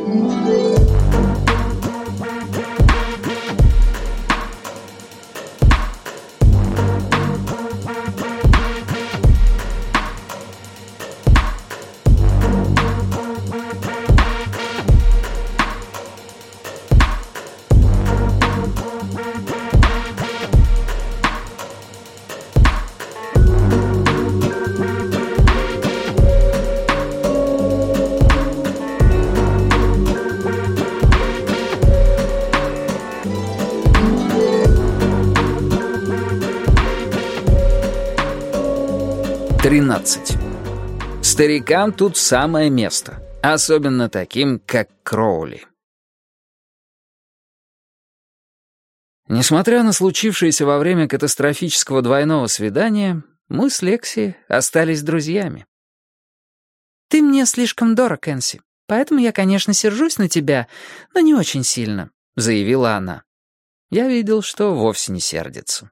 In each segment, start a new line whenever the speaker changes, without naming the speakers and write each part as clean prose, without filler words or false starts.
Старикам тут самое место, особенно таким, как Кроули. Несмотря на случившееся во время катастрофического двойного свидания, мы с Лекси остались друзьями.
«Ты мне слишком дорог, Энси, поэтому я, конечно, сержусь на тебя, но не очень сильно», — заявила она.
Я видел, что вовсе не сердится.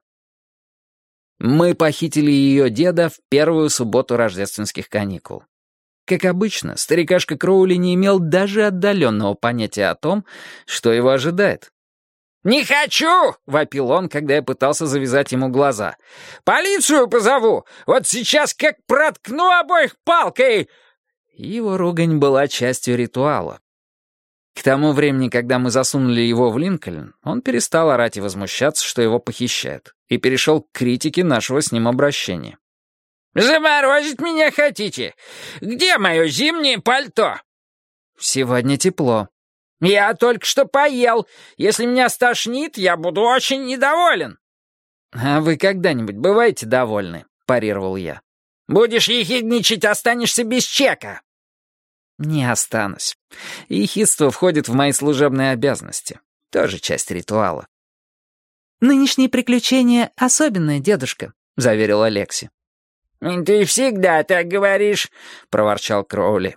Мы похитили ее деда в первую субботу рождественских каникул. Как обычно, старикашка Кроули не имел даже отдаленного понятия о том, что его ожидает. «Не хочу!» — вопил он, когда я пытался завязать ему глаза. «Полицию позову! Вот сейчас как проткну обоих палкой!» Его ругань была частью ритуала. К тому времени, когда мы засунули его в Линкольн, он перестал орать и возмущаться, что его похищают, и перешел к критике нашего с ним обращения. «Заморозить меня хотите? Где мое зимнее пальто?»
«Сегодня тепло».
«Я только что поел. Если меня стошнит, я буду очень недоволен».
«А вы когда-нибудь бываете довольны?» — парировал я.
«Будешь ехидничать, останешься без чека».
«Не останусь. Ехидство входит в мои служебные обязанности. Тоже часть ритуала». «Нынешние приключения особенные, дедушка», — заверила Лекси.
«Ты всегда так говоришь», — проворчал Кроули.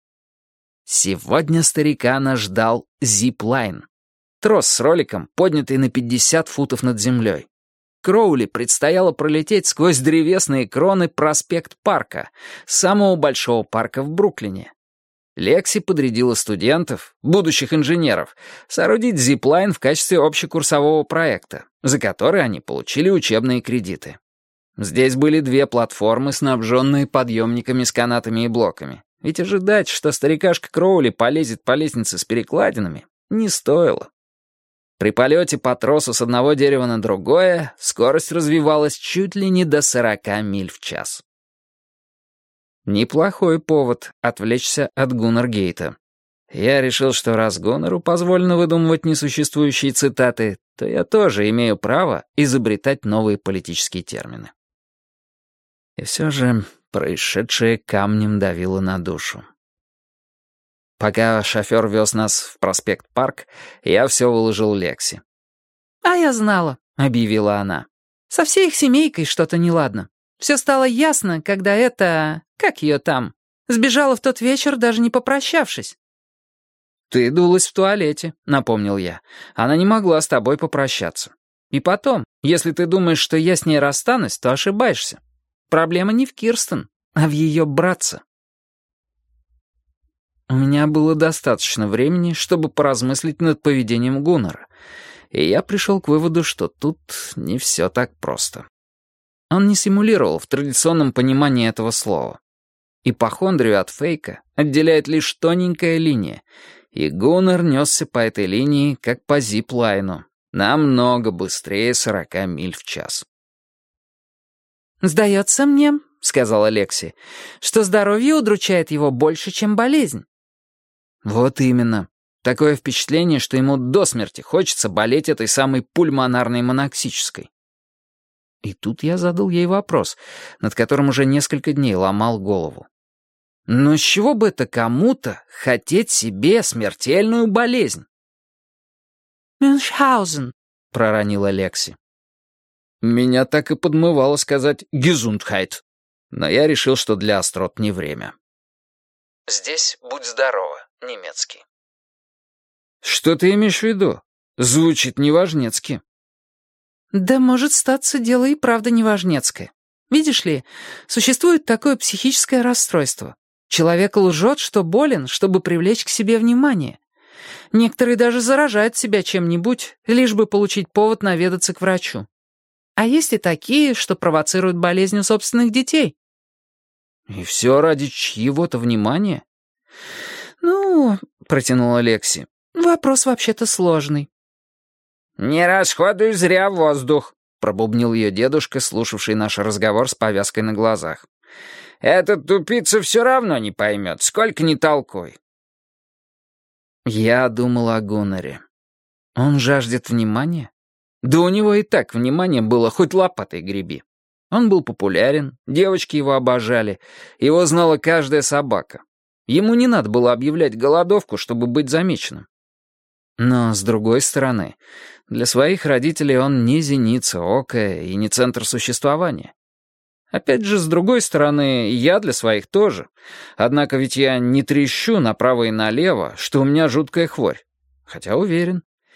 Сегодня старика нас ждал зип-лайн. Трос с роликом, поднятый на 50 футов над землей. Кроули предстояло пролететь сквозь древесные кроны проспект Парка, самого большого парка в Бруклине. Лекси подрядила студентов, будущих инженеров, соорудить зип-лайн в качестве общекурсового проекта, за который они получили учебные кредиты. Здесь были 2 платформы, снабженные подъемниками с канатами и блоками. Ведь ожидать, что старикашка Кроули полезет по лестнице с перекладинами, не стоило. При полете по тросу с одного дерева на другое скорость развивалась чуть ли не до 40 миль в час. Неплохой повод отвлечься от Гуннер-Гейта. Я решил, что раз Гуннеру позволено выдумывать несуществующие цитаты, то я тоже имею право изобретать новые политические термины. И все же происшедшее камнем давило на душу. Пока шофер вез нас в проспект Парк, я все выложил Лекси.
«А я знала», — объявила она. «Со всей их семейкой что-то неладно. Все стало ясно, когда как ее там, сбежала в тот вечер, даже не попрощавшись».
«Ты дулась в туалете», — напомнил я. «Она не могла с тобой попрощаться. И потом, если ты думаешь, что я с ней расстанусь, то ошибаешься. Проблема не в Кирстен, а в ее братце». У меня было достаточно времени, чтобы поразмыслить над поведением Гуннера, и я пришел к выводу, что тут не все так просто. Он не симулировал в традиционном понимании этого слова. Ипохондрию от фейка отделяет лишь тоненькая линия, и Гуннер несся по этой линии, как по зип-лайну, намного быстрее 40 миль в час.
«Сдается мне», — сказала Лекси, «что здоровье удручает его больше, чем болезнь».
Вот именно. Такое впечатление, что ему до смерти хочется болеть этой самой пульмонарной моноксической. И тут я задал ей вопрос, над которым уже несколько дней ломал голову. Но с чего бы это кому-то хотеть себе смертельную болезнь?
«Мюнхгаузен», —
проронила Лекси. Меня так и подмывало сказать «Gesundheit», но я решил, что для острот не время.
Здесь «будь здорова», немецкий.
Что ты имеешь в виду? Звучит неважнецки.
Да может статься дело и правда неважнецкое. Видишь ли, существует такое психическое расстройство. Человек лжет, что болен, чтобы привлечь к себе внимание. Некоторые даже заражают себя чем-нибудь, лишь бы получить повод наведаться к врачу. А есть и такие, что провоцируют болезнь у собственных детей.
И все ради чьего-то внимания?
«Ну, — протянула Лекси, — вопрос вообще-то сложный».
«Не расходуй зря воздух», — пробубнил ее дедушка, слушавший наш разговор с повязкой на глазах. «Этот тупица все равно не поймет, сколько ни толкуй». Я думал о Гуннаре. Он жаждет внимания? Да у него и так внимание было, хоть лопатой греби. Он был популярен, девочки его обожали, его знала каждая собака. Ему не надо было объявлять голодовку, чтобы быть замеченным. Но, с другой стороны, для своих родителей он не зеница ока и не центр существования. Опять же, с другой стороны, я для своих тоже. Однако ведь я не трещу направо и налево, что у меня жуткая хворь. Хотя уверен,